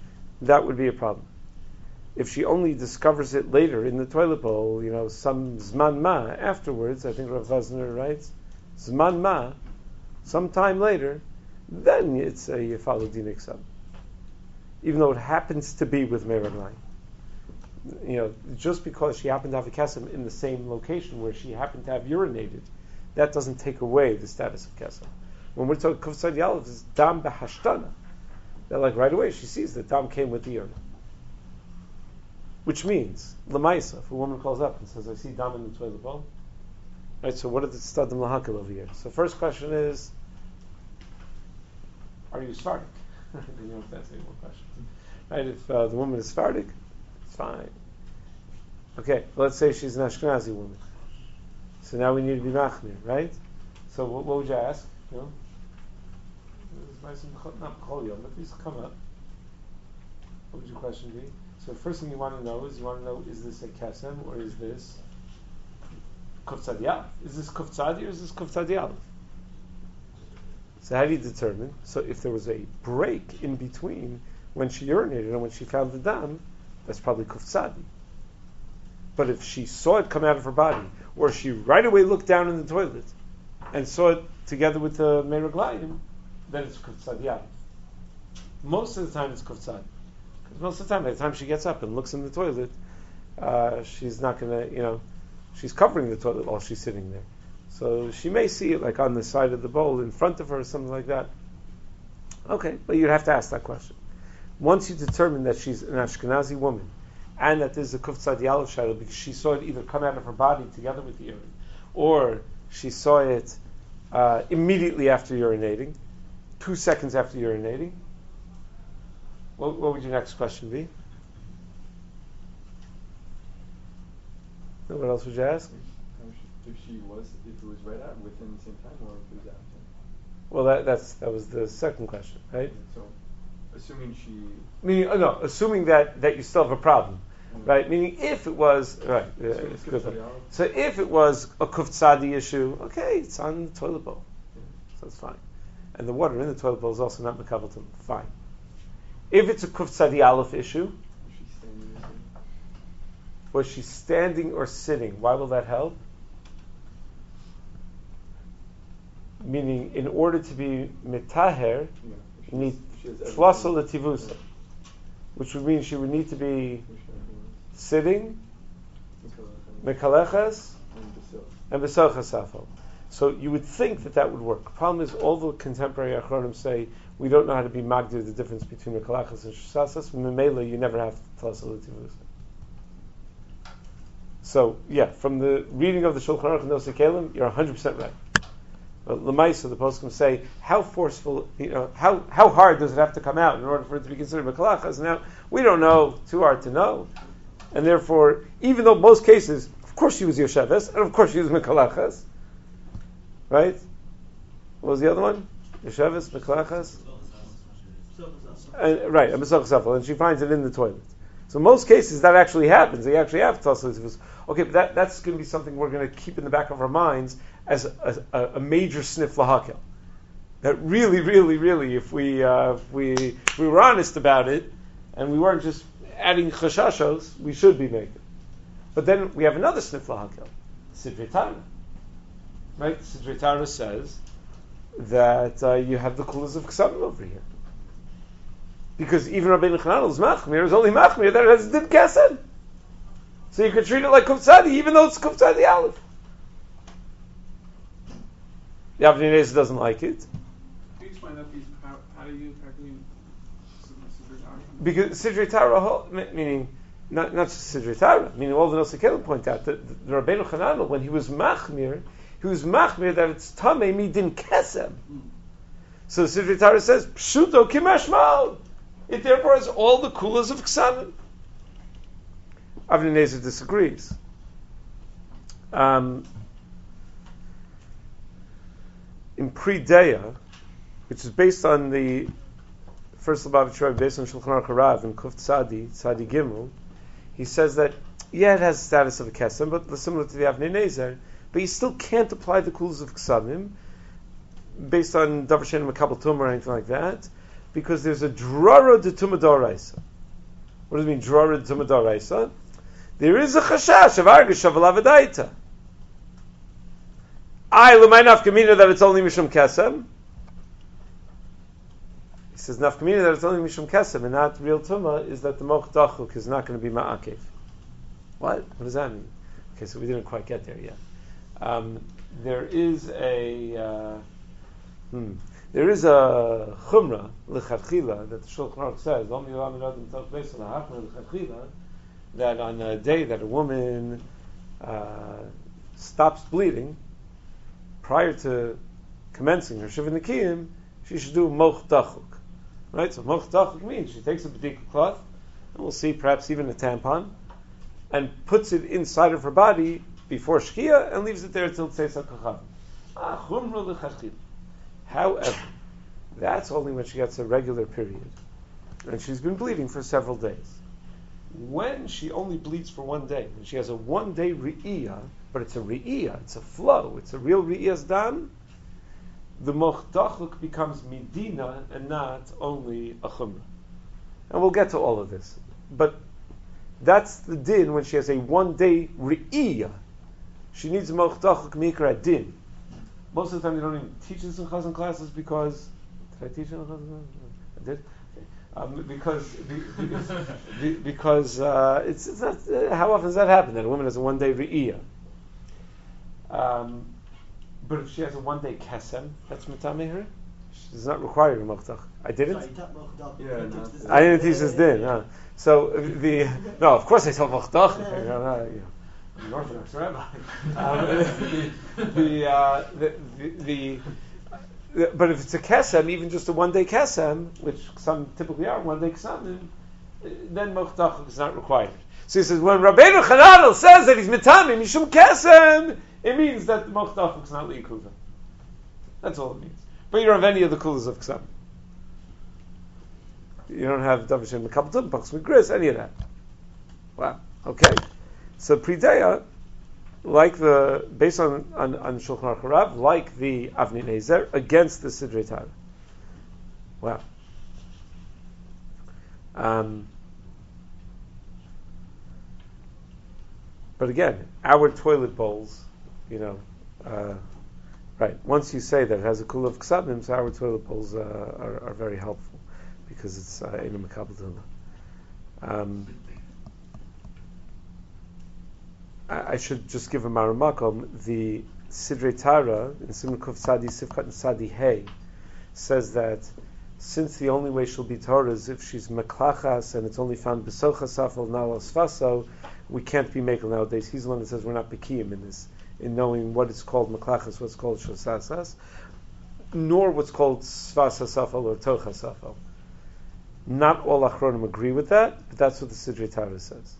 that would be a problem. If she only discovers it later in the toilet bowl, you know, some zman ma afterwards, I think Rav Vazner writes, zman ma, sometime later, then it's a yefalo dinik sub. Even though it happens to be with Meragline. You know, just because she happened to have a kesem in the same location where she happened to have urinated, that doesn't take away the status of kesem. When we're talking kufsad yalav, it's dam behashtana. That like right away she sees that dam came with the urine. Which means, Lamaisa, if a woman calls up and says, I see dam in the toilet bowl. Right, so what are the stadim lahakal over here? So first question is, are you Sephardic? You know if that's any more questions. Right, if uh, the woman is Sephardic, it's fine. Okay, let's say she's an Ashkenazi woman. So now we need to be machmir, right? So what, what would you ask? You know? Not b'chol yom, but please come up. What would your question be? So the first thing you want to know is, you want to know, is this a kesem or is this kuftzad yalef? Is this kuftzadi or is this kuftzad yalef? So how do you determine? So if there was a break in between when she urinated and when she found the dam, that's probably kuftzadi. But if she saw it come out of her body, or she right away looked down in the toilet and saw it together with the meraglayim, then it's kuftzadi yalef. Most of the time it's kuftzadi. Most of the time, by the time she gets up and looks in the toilet, uh, she's not going to, you know, she's covering the toilet while she's sitting there. So she may see it like on the side of the bowl in front of her or something like that. Okay, but you'd have to ask that question. Once you determine that she's an Ashkenazi woman and that there's a kuftzad yalef shayla because she saw it either come out of her body together with the urine, or she saw it uh, immediately after urinating, two seconds after urinating, What, what would your next question be? What else would you ask? If she was, if it was right out within the same time, or if it was after. Well, that that's that was the second question, right? So, assuming she. Meaning, oh, no, assuming that, that you still have a problem, mm-hmm. right? Meaning, if it was right, uh, it's good. So if it was a kuftzadi issue, okay, it's on the toilet bowl, yeah. So that's fine, and the water in the toilet bowl is also not mekaveltum, fine. If it's a kuftzadi aleph issue, was she standing or sitting? Why will that help? Meaning, in order to be mitaher, you need tlasal letivusa, which would mean she would need to be sitting, mekaleches, and besochas safo. So you would think that that would work. The problem is, all the contemporary achronim say we don't know how to be magdir the difference between mekalachas and shasas. Memela, you never have tlasal letivusa. So yeah, from the reading of the Shulchan Aruch and Nosei Kelim, you're one hundred percent right. But Lemaisa, the poskim say, how forceful, you know, how how hard does it have to come out in order for it to be considered mekalachas? Now we don't know, too hard to know, and therefore, even though most cases, of course she was Yosheves, and of course she was mekalachas, right? What was the other one? Yosheves, mekalachas, and right, and Besach Safal, and she finds it in the toilet. So in most cases that actually happens. They actually have tlasal. Okay, but that, that's going to be something we're going to keep in the back of our minds as a, a, a major sniff lahakel. That really, really, really, if we uh, if we if we were honest about it, and we weren't just adding chashashos, we should be making. But then we have another sniff lahakel, Sidrei Tara. Right? Sidrei Tara says that uh, you have the kulas of Ksavim over here. Because even Rabbeinu Chananel's machmir is only machmir that it has din kesed. So you could treat it like kuftzadi, even though it's kuftzadi aleph. The Avnei Nezer doesn't like it. Can you explain that piece? How, how do you, how can you, Sidrei Tara? Because Sidrei Tara, meaning, not, not just Sidrei Tara, meaning all the Nosei Kelim point out that the, the Rabbeinu Chananel, when he was machmir, he was machmir that it's tamei mi din kesem. So Sidrei Tara says, pshuto kimashmal. It therefore has all the kulas of Ksavim. Avnei Nezer disagrees. Um, in Pre-Deya, which is based on the first Lubavitch Rebbe, based on Shulchan Aruch Harav and Kuf Tzadi, Tzadi Gimel, he says that, yeah, it has the status of a kesem, but similar to the Avnei Nezer, but you still can't apply the kulas of Ksavim based on Davar Shein Mekabel Tumah or anything like that, because there's a drara de Tumah D'Oraisa. What does it mean, Drorid Tumadaraisa? There is a chashash of Argish of Lavadaita. I Lumay Nafkamina that it's only Mishum Kesem. He says Nafkamina that it's only Mishum Kesem and not real Tumah is that the Moch Dachuk is not going to be Ma'akev. What? What does that mean? Okay, so we didn't quite get there yet. Um, there is a uh, hmm, there is a chumrah lechatchila that the Shulchan Aruch says that on a day that a woman uh, stops bleeding prior to commencing her shiva nikiyim, she should do moch dachuk. Right? So moch dachuk means she takes a bedika cloth, and we'll see perhaps even a tampon, and puts it inside of her body before Shkia and leaves it there until Tzeis HaKachav. Ah, chumra l'chashchil. However, that's only when she gets a regular period. And she's been bleeding for several days. When she only bleeds for one day, when she has a one-day re'iyah, but it's a re'iyah, it's a flow, it's a real re'iyah's dam, the moch dachuk becomes midina and not only a chumra. And we'll get to all of this. But that's the din when she has a one-day re'iyah. She needs a moch dachuk mikra din. Most of the time they don't even teach this in Chazan classes because... Did I teach it in Chazan? I did? Okay. Um, because because, because uh, it's, it's not... Uh, how often does that happen, that a woman has a one-day re'iyah? Um, but if she has a one-day kesem, that's matame her? She does not require a moch dachuk. I didn't? Yeah, I didn't teach this din. Huh? So the no, of course I taught moch dachuk. The Orthodox rabbi. Um, the, the, uh, the, the, the, the but if it's a kesem, even just a one-day kesem, which some typically are one-day kesamim, then moch dachuk is not required. So he says when Rabbeinu Chananel says that he's mitamim mishum kesem, it means that the moch dachuk is not liikuva. That's all it means. But you don't have any of the kulas of kesamim. You don't have Davashem Mekabel Pachs Migris, any of that. Wow. Okay. So Prideya, like the based on on, on Shulchan Aruch Harav, like the Avnei Nezer, against the Sidrei Torah. Wow. Um, but again, our toilet bowls, you know, uh, right? Once you say that it has a kula of ksabim, so our toilet bowls uh, are, are very helpful because it's Eina Mekabel Um I should just give a maramakom. The Sidrei Tara in Simon Kuf Sadi Sifkat and Sadi Hey says that since the only way she'll be Torah is if she's meklachas and it's only found besocha safel nalas faso, we can't be mekel nowadays. He's the one that says we're not bekiyim in this, in knowing what is called meklachas, what's called shosasas, nor what's called svasa safel or tocha safel. Not all achronim agree with that, but that's what the Sidrei Tara says.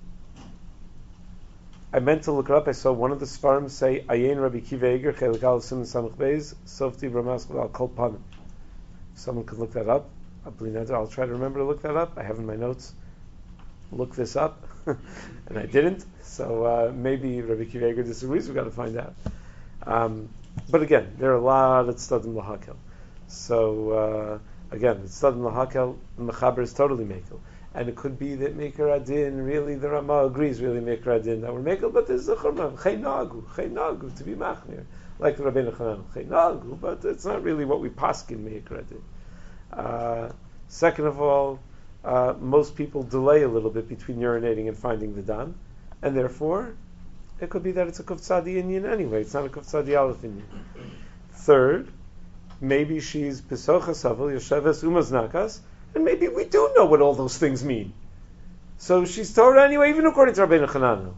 I meant to look it up. I saw one of the Sfarim say, Ayin Rabbi Kiva Eger, Chelik Al Simon Samach Beis, Softi Bramas Al Kol Panim. Someone could look that up. I'll try to remember to look that up. I have in my notes, look this up. And I didn't. So uh, maybe Rabbi Kiva Eger disagrees. We've got to find out. Um, but again, there are a lot of Tzadim Lahakel. So uh, again, the Tzadim Lahakel, the Mechaber is totally Mekel. And it could be that Meker Adin, really, the Ramah agrees, really Meker Adin, that we're Mekel, but there's a Churma, Chei Nagu, Chei Nagu, to be Machmir, like the Rabbeinu Chananel, Chei Nagu, but it's not really what we paskin Meker Adin. Uh, second of all, uh, most people delay a little bit between urinating and finding the dam, and therefore, it could be that it's a Kuf Tzadi Indian anyway, it's not a Kuf Tzadi Aleph Indian. Third, maybe she's Pesocha Savel, Yosheves Umaz Nakas, and maybe we do know what all those things mean. So she's Torah anyway, even according to Rabbeinu Chananel.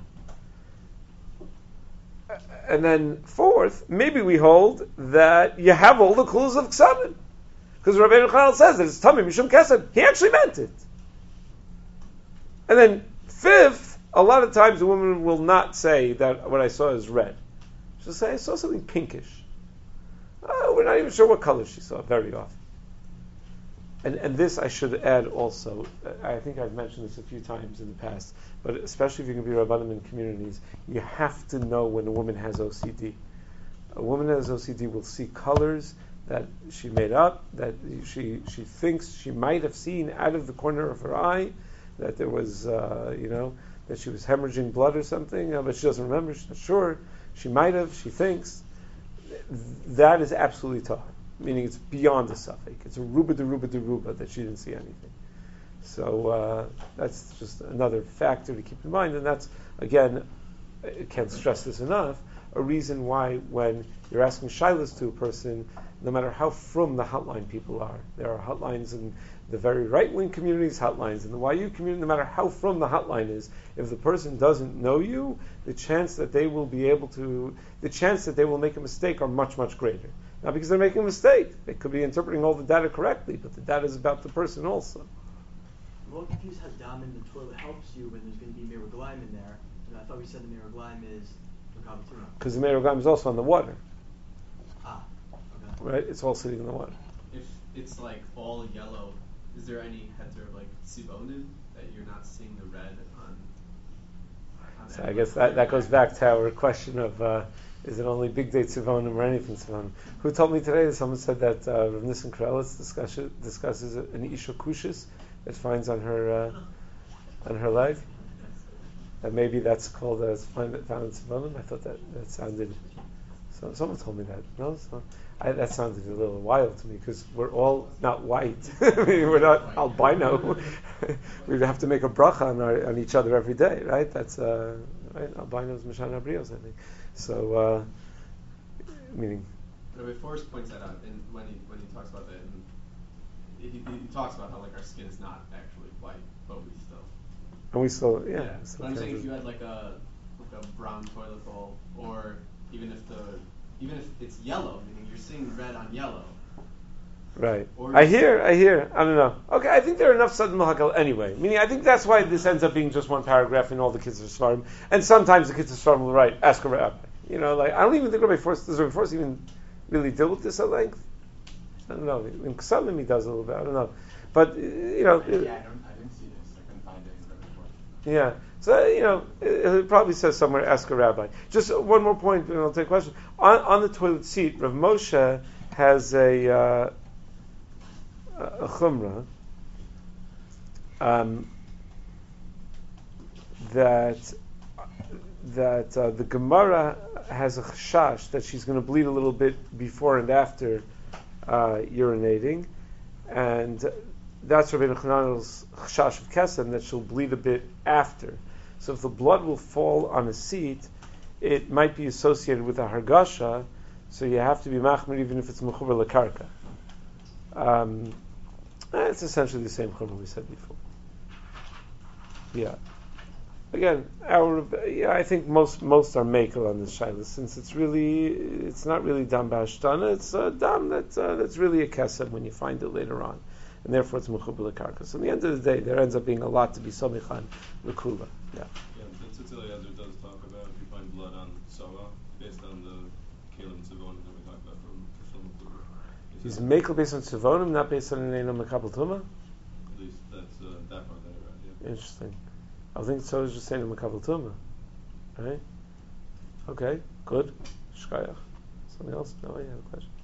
And then fourth, maybe we hold that you have all the kulas of Ksavim. Because Rabbeinu Chananel says that it's Tamim Mishum Kesed. He actually meant it. And then fifth, a lot of times a woman will not say that what I saw is red. She'll say, I saw something pinkish. Oh, we're not even sure what color she saw very often. And, and this I should add also, I think I've mentioned this a few times in the past, but especially if you can be Rabbanim in communities, you have to know when a woman has O C D. A woman that has O C D will see colors that she made up, that she she thinks she might have seen out of the corner of her eye, that there was, uh, you know, that she was hemorrhaging blood or something, uh, but she doesn't remember. She's not sure. She might have. She thinks. That is absolutely tahar, meaning it's beyond the suffix. It's a ruba de ruba de ruba that she didn't see anything. So uh, that's just another factor to keep in mind, and that's, again, I can't stress this enough, a reason why when you're asking shilas to a person, no matter how from the hotline people are, there are hotlines in the very right-wing communities, hotlines in the Y U community, no matter how from the hotline is, if the person doesn't know you, the chance that they will be able to, the chance that they will make a mistake are much, much greater. Not because they're making a mistake. They could be interpreting all the data correctly, but the data is about the person also. I'm a little confused how dam in the toilet helps you when there's going to be miraglaim in there. And I thought we said the miraglaim is makavatuna. Because the merogam is also on the water, Ah, okay. right? It's all sitting in the water. If it's like all yellow, is there any heter like sivonin that you're not seeing the red on? on So any I guess of that, the that goes back? back to our question of uh, is it only big date Sivonim or anything Sivonim? Who told me today? Someone said that uh, Rav Nissen Krelitz discuss, discusses an Isha Kushis that finds on her uh, on her leg. That maybe that's called as found in Sivonim. I thought that, that sounded. So someone told me that. No, so I, that sounded a little wild to me because we're all not white. I mean, we're not albino. We'd have to make a bracha on, our, on each other every day, right? That's uh, right? Albinos, Mishana Abrios, I think. So, uh, meaning. Rabbi Forrest points that out, and when he when he talks about that, and he, he, he talks about how like our skin is not actually white, but we still. And we still, yeah. Yeah. we still But I'm saying can't if do- you had like a like a brown toilet bowl, or even if the even if it's yellow, meaning you're seeing red on yellow. Right. Or I hear, I hear. I don't know. Okay, I think there are enough Sudden Mahakal anyway. Meaning, I think that's why this ends up being just one paragraph in all the kids of Svarim. And sometimes the kids of Svarim will write, ask a rabbi. You know, like, I don't even think Rabbi Force, does Rabbi Force even really deal with this at length? I don't know. In Ksamim he does a little bit. I don't know. But, uh, you know. Yeah, I, don't, I didn't see this. I couldn't find it in Rabbi Force. Yeah. So, you know, it, it probably says somewhere, ask a rabbi. Just one more point, and I'll take a question. On, on the toilet seat, Rav Moshe has a, uh, a chumrah um, that that uh, the Gemara has a chashash that she's going to bleed a little bit before and after uh, urinating, and that's Rabbeinu Chananel's chashash of kesem that she'll bleed a bit after. So if the blood will fall on a seat, it might be associated with a hargasha, so you have to be machmir even if it's mechuber lekarka. Um, it's essentially the same chumrah we said before. Yeah. Again, our yeah, I think most most are makel on this shaila, since it's really it's not really dam b'ashtana, it's a dam that uh, that's really a kesem when you find it later on, and therefore it's mechuber lekarka. So at the end of the day, there ends up being a lot to be somichan lekula. Yeah. Yeah, the Tzitzi Eliezer does talk about if you find blood on Sora, based on the Kalim Tzivon that we talked about from Shlomo Kluber. He's makel based on tzivonim, not based on an enam mekabel tuma. At least that's uh, that part that I read, yeah. Interesting. I think so is just saying a mekabel tuma, right? Okay, good. Shkayach. Something else? No, I have a question.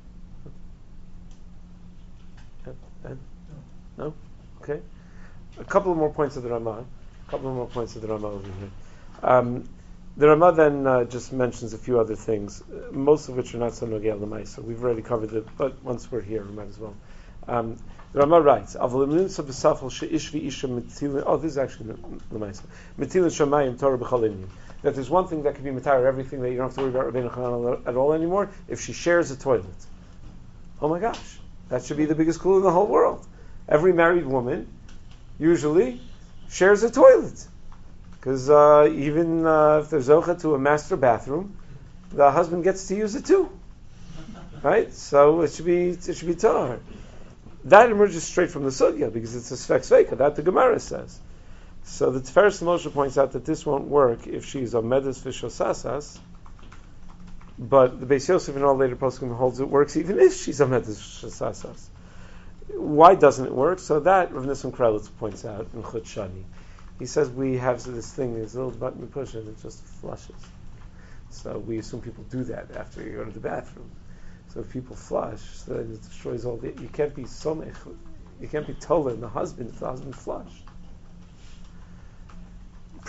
Yeah, Ben? No. Okay. A couple of more points of the Ramah. A couple of more points of the Ramah over here. Um, the Ramah then uh, just mentions a few other things, uh, most of which are not so nogel l'maisa. We've already covered it, but once we're here, we might as well. Um, the Ramah writes, "Avol imnus b'safal she'ish v'isha mitzilin." Oh, this is actually l'maisa. Mitzilin shamayim Torah b'chol inyan. That there's one thing that can be matayr everything that you don't have to worry about Rabbeinu Chananel at all anymore. If she shares a toilet, oh my gosh, that should be the biggest clue in the whole world. Every married woman usually shares a toilet. Because uh, even uh, if there's zocha to a master bathroom, the husband gets to use it too, right? So it should be it should be tahar. That emerges straight from the sugya because it's a sfek sveika. That the Gemara says. So the Tiferes Moshe points out that this won't work if she's a medas v'shosasas, but the Beis Yosef and all later poskim holds it works even if she's a medas v'shosasas. Why doesn't it work? So that Rav Nissen Krelitz points out in Chut Shani. He says we have this thing, this little button you push and it just flushes. So we assume people do that after you go to the bathroom. So if people flush, so then it destroys all the. You can't be somech, you can't be told in the husband if the husband flushed.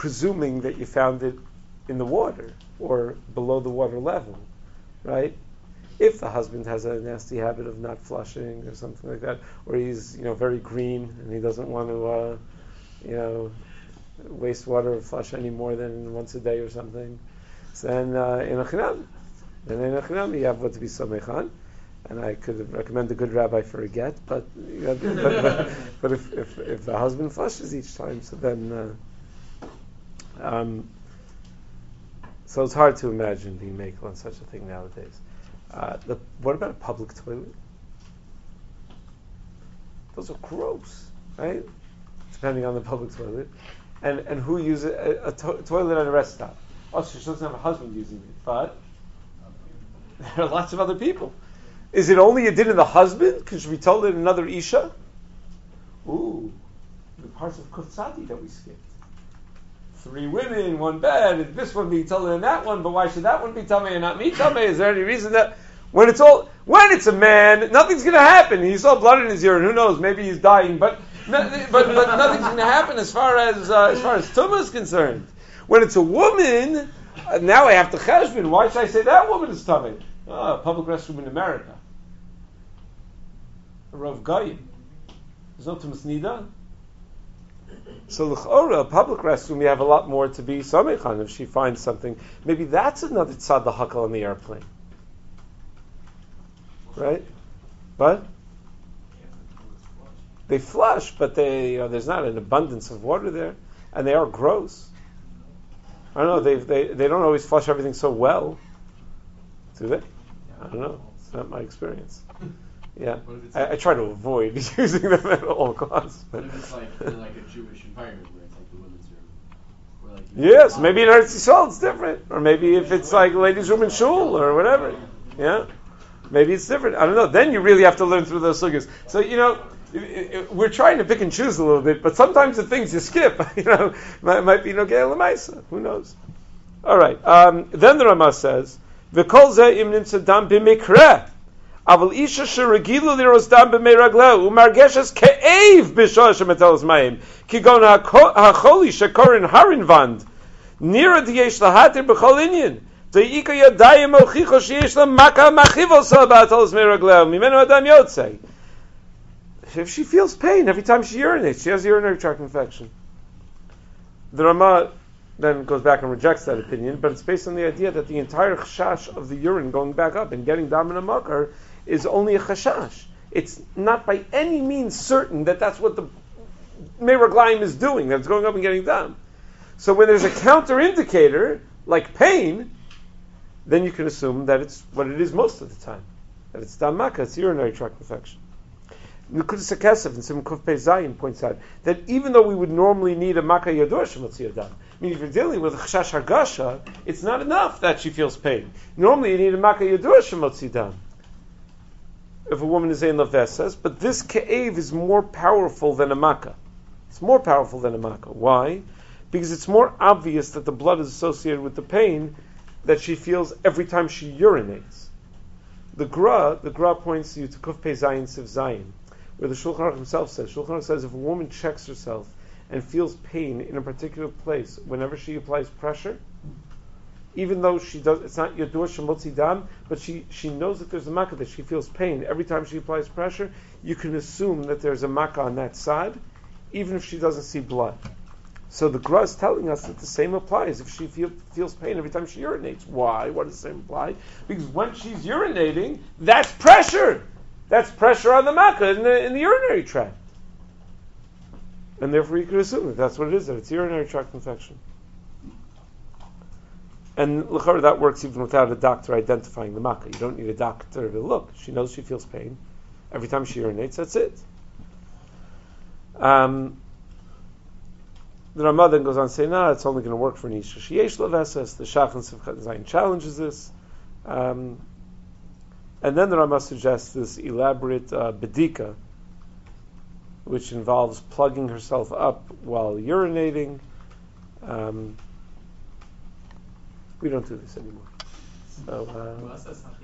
presuming that you found it in the water or below the water level, right? If the husband has a nasty habit of not flushing or something like that, or he's, you know, very green and he doesn't want to, uh, you know, waste water or flush any more than once a day or something, so then uh, in a chinam, then in a chinam you have what to be samechan. And I could recommend a good rabbi for a get, but you know, but, but, but if, if if the husband flushes each time, so then uh, um, so it's hard to imagine being makel on such a thing nowadays. Uh, the, what about a public toilet? Those are gross, right? Depending on the public toilet, and and who uses a, a to- toilet at a rest stop. Oh, she doesn't have a husband using it, but there are lots of other people. Is it only a din of the husband? Should we tell it another Isha? Ooh, the parts of Kutzati that we skipped. Three women, one bed, this one be Tamei and that one, but why should that one be Tamei and not me Tamei? Is there any reason that when it's all, when it's a man, nothing's going to happen. He saw blood in his urine, who knows, maybe he's dying, but but, but nothing's going to happen as far as uh, as far as Tumah is concerned. When it's a woman, uh, now I have to cheshbon. Why should I say that woman is Tamei? Oh, public restroom in America. Rav Goyim. There's no Tumas Nida. So l'chora, a public restroom, you have a lot more to be samechan if she finds something. Maybe that's another tzad the hakal on the airplane, right? But they flush, but they, you know, there's not an abundance of water there, and they are gross. I don't know. They they they don't always flush everything so well, do they? I don't know. It's not my experience. Yeah, I, I try to avoid using them at all costs. What if it's like in like a Jewish environment where it's like the women's room? Where like Yes, maybe in Eretz Yisrael it's different, or maybe if it's like ladies' room in shul or whatever. Yeah, maybe it's different. I don't know. Then you really have to learn through those sugyas. So you know, it, it, we're trying to pick and choose a little bit, but sometimes the things you skip, you know, might, might be nogei l'maisa. Who knows? All right. Um, then the Rama says, "V'kol ze im nimtza dam b'mikreh." Aval isha sheregilu liros dam b'mei ragleu umargeshes ke'ev b'shah shemetelos mayim kigon hacholi shekorin harinvand nira diyesh lahatir b'chol inyan de'ika yadayim ochicho sheyesh la maka machivosa b'atelos mei ragleu mimenu adam yotzei. If she feels pain every time she urinates, she has a urinary tract infection. The Rama then goes back and rejects that opinion, but it's based on the idea that the entire chashash of the urine going back up and getting dam in a makar is only a chashash. It's not by any means certain that that's what the meraglayim is doing, that it's going up and getting dam. So when there's a counter indicator, like pain, then you can assume that it's what it is most of the time, that it's dam makah, it's urinary tract infection. Nukudas HaKesef in Simon Kuf Pei Zayin points out that even though we would normally need a makah yadur shemotzi adam, I mean, if you're dealing with a chashash hargasha, it's not enough that she feels pain. Normally, you need a makah yadur shemotzi adam. If a woman is ein lavesas, but this ke'ev is more powerful than a makah. It's more powerful than a makah. Why? Because it's more obvious that the blood is associated with the pain that she feels every time she urinates. The Gra, the Gra points you to Kuf Pei Zayin Siv Zayin, where the Shulchan Aruch himself says, Shulchan Aruch says if a woman checks herself and feels pain in a particular place whenever she applies pressure, even though she does, it's not Yadur Shemotzi Dam, but she, she knows that there's a makkah, that she feels pain every time she applies pressure, you can assume that there's a makkah on that side, even if she doesn't see blood. So the Gra is telling us that the same applies if she feel, feels pain every time she urinates. Why? What does the same apply? Because when she's urinating, that's pressure. That's pressure on the makkah in the, in the urinary tract. And therefore you could assume that that's what it is, that it's urinary tract infection. And l'chara, that works even without a doctor identifying the makkah. You don't need a doctor to look. She knows she feels pain every time she urinates. That's it. Um, the Ramah then goes on to say, no, it's only going to work for an isha sheyesh lavesas. The Shach and Simchat Zayin challenges this. Um, and then the Ramah suggests this elaborate uh, bedika, which involves plugging herself up while urinating. Um, we don't do this anymore. So, uh,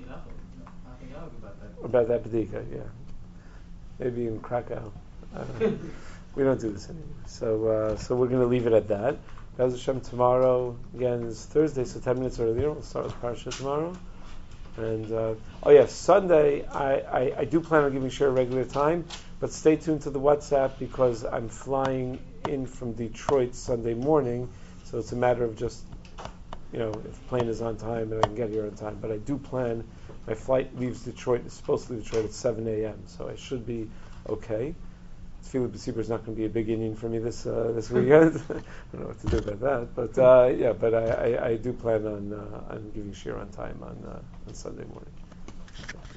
about that bedika, yeah. Maybe in Krakow. Uh, we don't do this anymore. So, uh, so we're going to leave it at that. Bez Hashem tomorrow again is Thursday, so ten minutes earlier. We'll start with Parsha tomorrow. And uh, oh yeah, Sunday I, I, I do plan on giving share a regular time, but stay tuned to the WhatsApp because I'm flying in from Detroit Sunday morning, so it's a matter of just, you know, if the plane is on time and I can get here on time. But I do plan, my flight leaves Detroit, it's supposed to leave Detroit at seven a.m., so I should be okay. Tefillah B'Sibur is not going to be a big inning for me this uh, this weekend. I don't know what to do about that, but uh, yeah, but I, I, I do plan on uh, on giving shir on time on uh, on Sunday morning.